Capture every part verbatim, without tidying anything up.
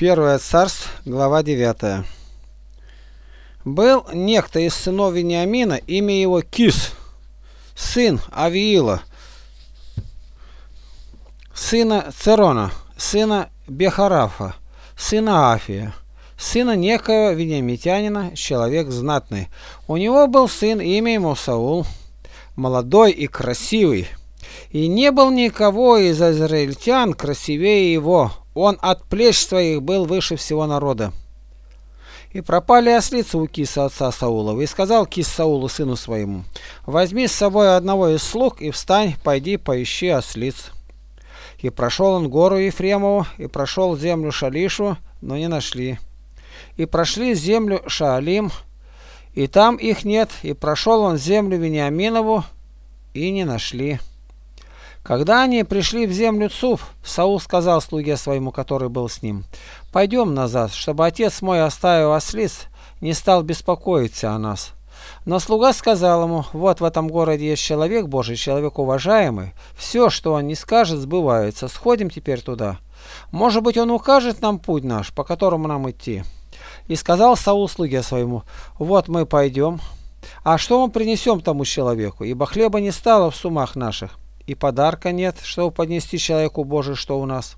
Первое царство, глава девятая. Был некто из сынов Вениамина, имя его Кис, сын Авиила, сына Церона, сына Бехарафа, сына Афия, сына некоего вениамитянина, человек знатный. У него был сын, имя ему Саул, молодой и красивый, и не был никого из израильтян красивее его. Он от плеч своих был выше всего народа. И пропали ослицы у Киса отца Саулова. И сказал Кис Саулу сыну своему: возьми с собой одного из слуг и встань, пойди поищи ослиц. И прошел он гору Ефремову, и прошел землю Шалишу, но не нашли. И прошли землю Шаалим, и там их нет. И прошел он землю Вениаминову, и не нашли. Когда они пришли в землю Цуф, Саул сказал слуге своему, который был с ним: пойдем назад, чтобы отец мой, оставив ослиц, не стал беспокоиться о нас. Но слуга сказал ему: вот в этом городе есть человек Божий, человек уважаемый, все, что он не скажет, сбывается. Сходим теперь туда. Может быть, он укажет нам путь наш, по которому нам идти. И сказал Саул слуге своему: вот мы пойдем. А что мы принесем тому человеку? Ибо хлеба не стало в сумах наших, и подарка нет, чтобы поднести человеку Божию, что у нас.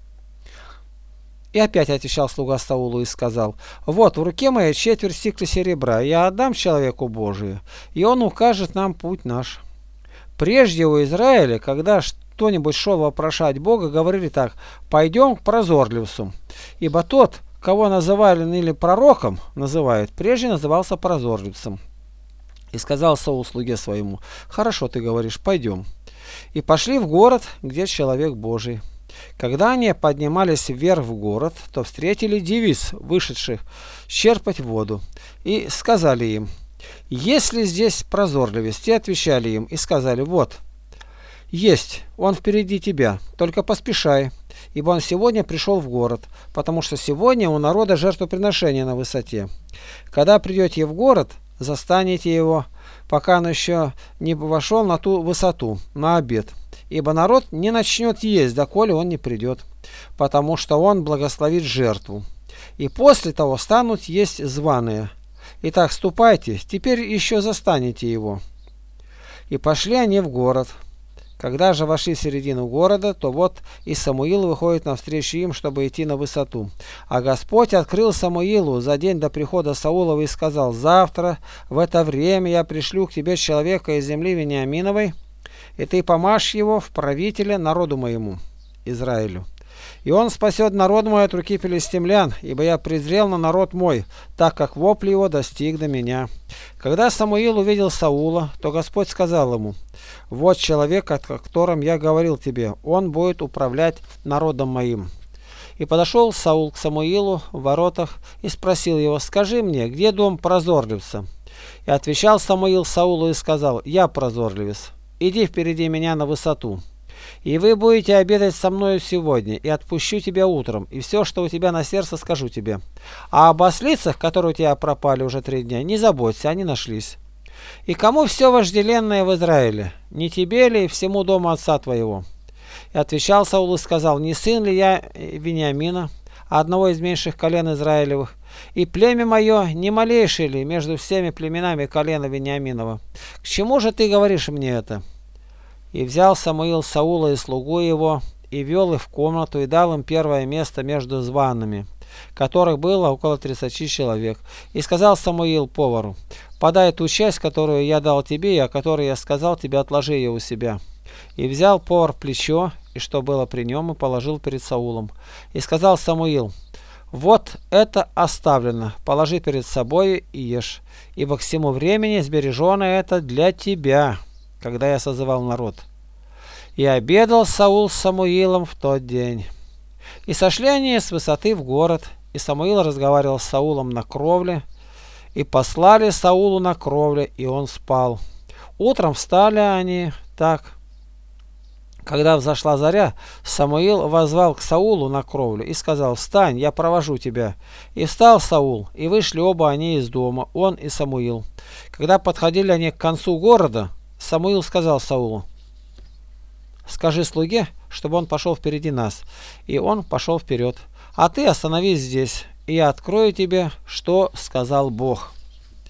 И опять отвечал слуга Саулу и сказал: вот в руке моей четверть сикля серебра, я отдам человеку Божию, и он укажет нам путь наш. Прежде у Израиля, когда кто-нибудь шел вопрошать Бога, говорили так: пойдем к прозорливцу, ибо тот, кого называли ныне пророком, называют, прежде назывался прозорливцем. И сказал Саул слуге своему: хорошо ты говоришь, пойдем. И пошли в город, где человек Божий. Когда они поднимались вверх в город, то встретили девиц, вышедших черпать воду, и сказали им: есть ли здесь прозорливец? Те отвечали им и сказали: вот, есть, он впереди тебя, только поспешай, ибо он сегодня пришел в город, потому что сегодня у народа жертвоприношение на высоте. Когда придете в город, застанете его, пока он еще не вошел на ту высоту, на обед. Ибо народ не начнет есть, доколе он не придет, потому что он благословит жертву. И после того станут есть званые. Итак, ступайте, теперь еще застанете его. И пошли они в город. Когда же вошли в середину города, то вот и Самуил выходит навстречу им, чтобы идти на высоту. А Господь открыл Самуилу за день до прихода Саулова и сказал: завтра в это время я пришлю к тебе человека из земли Вениаминовой, и ты помажь его в правителя народу моему, Израилю. И он спасет народ мой от руки филистимлян, ибо я презрел на народ мой, так как вопль его достиг до меня. Когда Самуил увидел Саула, то Господь сказал ему: вот человек, о котором я говорил тебе, он будет управлять народом моим. И подошел Саул к Самуилу в воротах и спросил его: скажи мне, где дом прозорливца? И отвечал Самуил Саулу и сказал: я прозорливец, иди впереди меня на высоту. И вы будете обедать со мною сегодня, и отпущу тебя утром, и все, что у тебя на сердце, скажу тебе. А об ослицах, которые у тебя пропали уже три дня, не заботься, они нашлись. И кому все вожделенное в Израиле? Не тебе ли и всему дому отца твоего? И отвечал Саул и сказал: не сын ли я Вениамина, одного из меньших колен Израилевых? И племя мое не малейшее ли между всеми племенами колена Вениаминова? К чему же ты говоришь мне это? И взял Самуил Саула и слугу его, и вел их в комнату, и дал им первое место между зваными, которых было около тридцати человек. И сказал Самуил повару: подай ту часть, которую я дал тебе, и о которой я сказал тебе, отложи ее у себя. И взял повар плечо, и что было при нем, и положил перед Саулом. И сказал Самуил: вот это оставлено, положи перед собой и ешь, ибо к всему времени сбережено это для тебя, когда я созывал народ. И обедал Саул с Самуилом в тот день. И сошли они с высоты в город, и Самуил разговаривал с Саулом на кровле, и послали Саулу на кровле, и он спал. Утром встали они так. Когда взошла заря, Самуил воззвал к Саулу на кровлю и сказал: встань, я провожу тебя. И встал Саул, и вышли оба они из дома, он и Самуил. Когда подходили они к концу города, Самуил сказал Саулу: скажи слуге, чтобы он пошел впереди нас. И он пошел вперед. А ты остановись здесь, и я открою тебе, что сказал Бог.